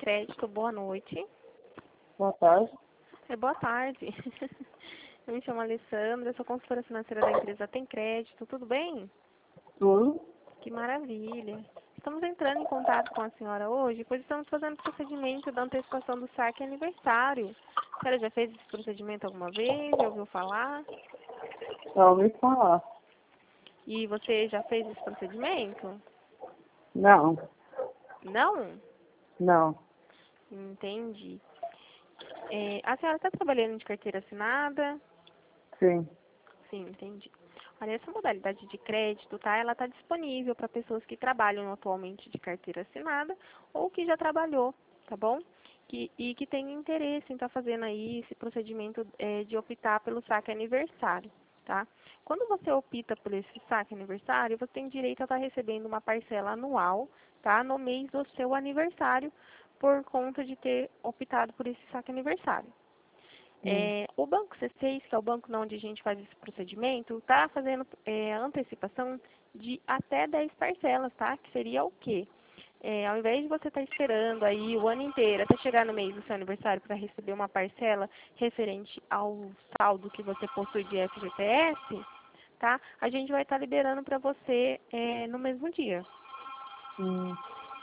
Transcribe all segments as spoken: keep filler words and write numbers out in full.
Crédito, boa noite. Boa tarde. É, boa tarde. Eu me chamo Alessandra, sou consultora financeira da empresa Tem Crédito, tudo bem? Tudo? Que maravilha. Estamos entrando em contato com a senhora hoje, pois estamos fazendo o procedimento da antecipação do saque aniversário. A senhora já fez esse procedimento alguma vez? Já ouviu falar? Já ouvi falar. E você já fez esse procedimento? Não, Não? não. Entendi. É, a senhora está trabalhando de carteira assinada? Sim. Sim, entendi. Olha, essa modalidade de crédito, tá? Ela está disponível para pessoas que trabalham atualmente de carteira assinada ou que já trabalhou, tá bom? Que, e que tem interesse em estar tá fazendo aí esse procedimento é, de optar pelo saque aniversário, tá? Quando você opta por esse saque aniversário, você tem direito a estar tá recebendo uma parcela anual, tá? No mês do seu aniversário, por conta de ter optado por esse saque aniversário. Hum. É, o Banco C seis, que é o banco onde a gente faz esse procedimento, está fazendo é, antecipação de até dez parcelas, tá? Que seria o quê? É, ao invés de você estar esperando aí o ano inteiro até chegar no mês do seu aniversário para receber uma parcela referente ao saldo que você possui de F G T S, tá? A gente vai estar liberando para você é, no mesmo dia. Hum.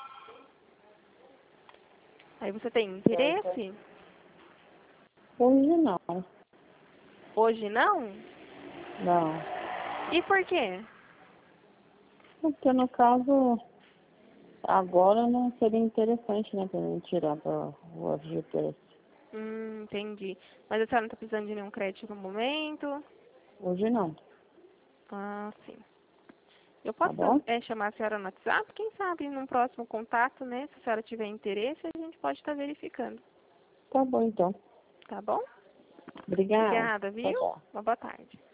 Aí você tem Certo. interesse? Hoje não. Hoje não? Não. E por quê? Porque no caso, agora não seria interessante, né, pra mim tirar para o F G T S. Hum, entendi. Mas a senhora não está precisando de nenhum crédito no momento? Hoje não. Ah, sim. Eu Tá posso bom? é, chamar a senhora no WhatsApp? Quem sabe num próximo contato, né? Se a senhora tiver interesse, a gente pode estar verificando. Tá bom então. Tá bom? Obrigada. Obrigada, Tchau, viu? tchau. Uma boa tarde.